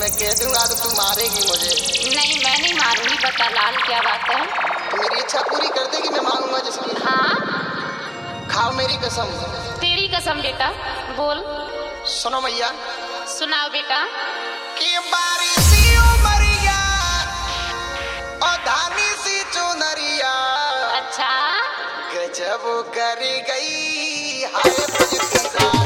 मैं कह दूंगा तो तू मारेगी मुझे। नहीं मैं नहीं मारूंगी, बता लाल क्या बात है। तो मेरी इच्छा पूरी कर देगी, मैं मांगूंगा जिसकी। हाँ खाओ मेरी कसम। तेरी कसम बेटा, बोल। सुनो मैया। सुनाओ बेटा। कि बारिशी उमरिया और धानी सी चुनरिया, अच्छा गजब कर गई हाय बजती रात।